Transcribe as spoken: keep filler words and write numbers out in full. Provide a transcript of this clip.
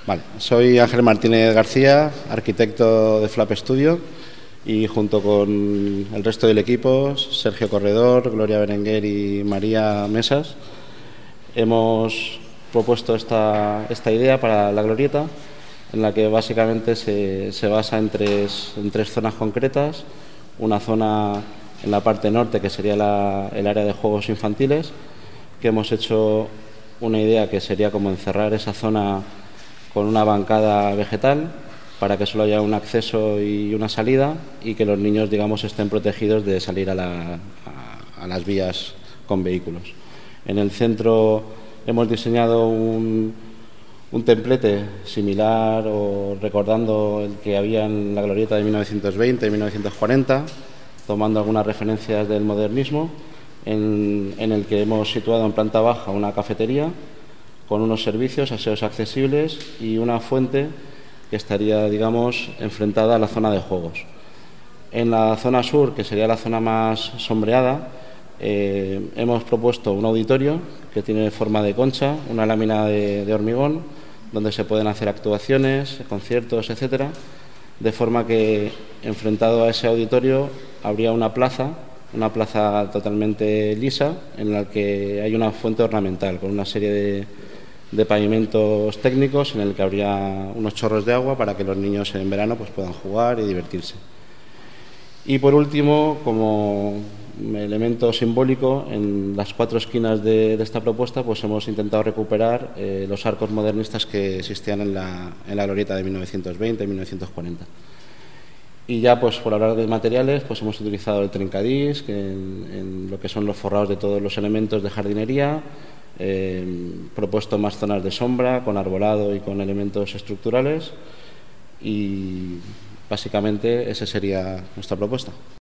Vale, soy Ángel Martínez García, arquitecto de Flap Studio, y junto con el resto del equipo, Sergio Corredor, Gloria Berenguer y María Mesas, hemos propuesto esta, esta idea para la glorieta, en la que básicamente se, se basa en tres, en tres zonas concretas. Una zona en la parte norte, que sería la, el área de juegos infantiles, que hemos hecho una idea que sería como encerrar esa zona con una bancada vegetal para que solo haya un acceso y una salida y que los niños, digamos, estén protegidos de salir a, la, a, a las vías con vehículos. En el centro hemos diseñado un, un templete similar o recordando el que había en la glorieta de mil novecientos veinte y mil novecientos cuarenta, tomando algunas referencias del modernismo, en, en el que hemos situado en planta baja una cafetería con unos servicios, aseos accesibles y una fuente que estaría, digamos, enfrentada a la zona de juegos. En la zona sur, que sería la zona más sombreada, eh, hemos propuesto un auditorio que tiene forma de concha, una lámina de, de hormigón, donde se pueden hacer actuaciones, conciertos, etcétera, de forma que, enfrentado a ese auditorio, habría una plaza, una plaza totalmente lisa, en la que hay una fuente ornamental con una serie de de pavimentos técnicos en el que habría unos chorros de agua para que los niños en verano pues puedan jugar y divertirse. Y por último, como elemento simbólico, en las cuatro esquinas de, de esta propuesta pues hemos intentado recuperar eh, los arcos modernistas que existían en la, en la glorieta de mil novecientos veinte y mil novecientos cuarenta. Y ya pues por hablar de materiales, pues hemos utilizado el trencadís, que en, en lo que son los forrados de todos los elementos de jardinería. Eh, propuesto más zonas de sombra con arbolado y con elementos estructurales, y básicamente esa sería nuestra propuesta.